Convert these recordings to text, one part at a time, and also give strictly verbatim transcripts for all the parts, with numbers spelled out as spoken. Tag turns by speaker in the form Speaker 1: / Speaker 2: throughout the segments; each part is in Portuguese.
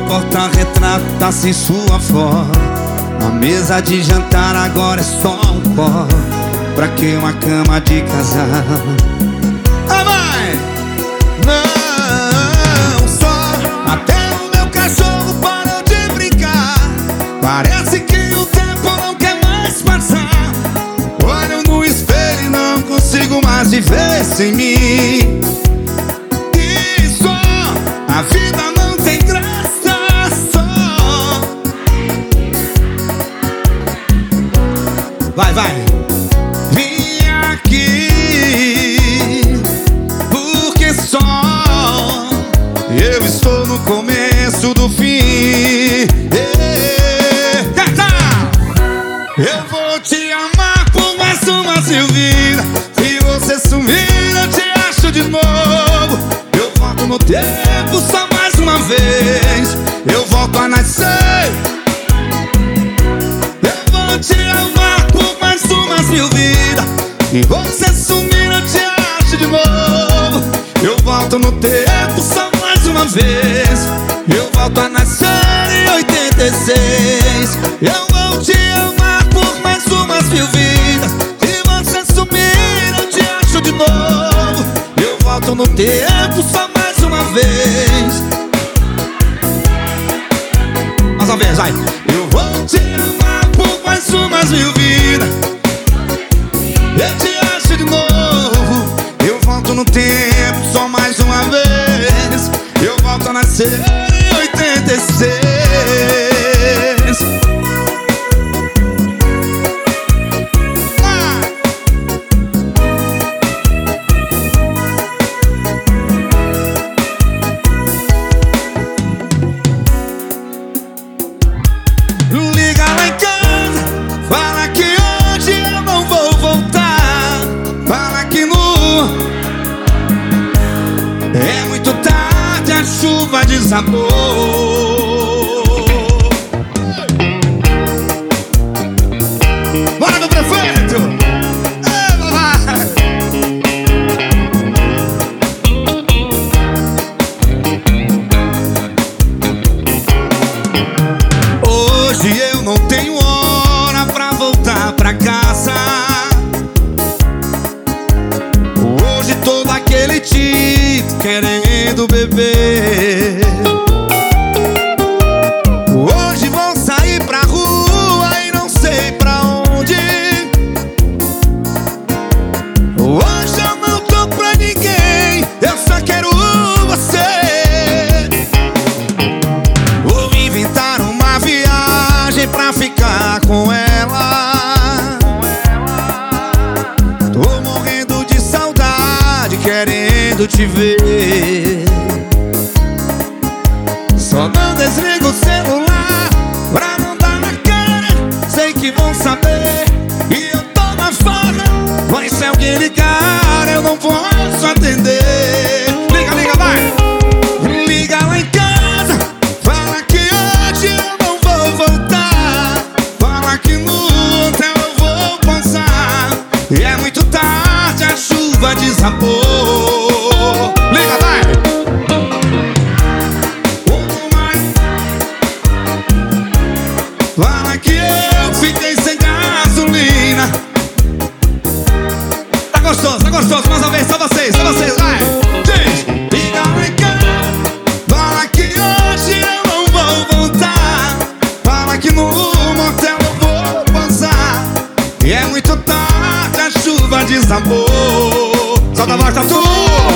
Speaker 1: porta-retrato tá sem sua foto. A mesa de jantar agora é só um pó. Pra que uma cama de casal? Ah, vai! Não, só até o meu cachorro parou de brincar. Parece que o tempo não quer mais passar. Olho no espelho e não consigo mais viver sem mim. E só a vida não tem graça, só. Vai, vai. Vim aqui porque só eu estou no começo do fim. Eu vou te amar por mais uma vida. Se você sumir eu te acho de novo. Eu volto no tempo só mais uma vez. Eu volto a nascer. Eu vou te amar por mais umas mil vidas. Se você sumir eu te acho de novo. Eu volto no tempo só mais uma vez. Eu volto a nascer em oitenta e seis. Eu vou te amar por mais umas mil vidas. Se você sumir eu te acho de novo. Eu volto no tempo só mais uma vez. Mais uma vez, vai. Eu vou te amar por mais umas mil vidas. Eu te acho de novo. Eu volto no tempo só mais uma vez. Eu volto a nascer em oitenta e seis. Liga lá em casa, fala que hoje eu não vou voltar. Fala que no é muito tarde, a chuva desabou. Bora, meu prefeito! Ei, vai! Hoje eu não tenho hora pra voltar pra casa. Hoje tô daquele tipo querendo beber. Hoje vou sair pra rua e não sei pra onde. Hoje eu não tô pra ninguém, eu só quero você. Vou inventar uma viagem pra ficar com ela. Tô morrendo de saudade, querendo te ver. Só não desliga o celular pra não dar na cara. Sei que vão saber e eu tô na farra. Mas se alguém ligar eu não posso atender. Liga, liga, vai! Liga lá em casa, fala que hoje eu não vou voltar. Fala que no hotel eu vou passar. E é muito tarde, a chuva desabou. Liga, vai! Fala que eu fiquei sem gasolina. Tá gostoso, tá gostoso, mais uma vez, só vocês, só vocês, vai! Diz! Liga lá em casa, fala que hoje eu não vou voltar. Fala que no motel eu vou passar. E é muito tarde, a chuva desabou. Solta a voz, tá tudo!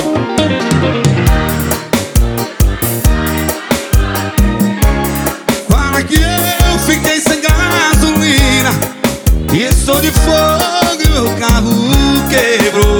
Speaker 1: Fala que eu fiquei sem gasolina e estou de fogo e meu carro quebrou.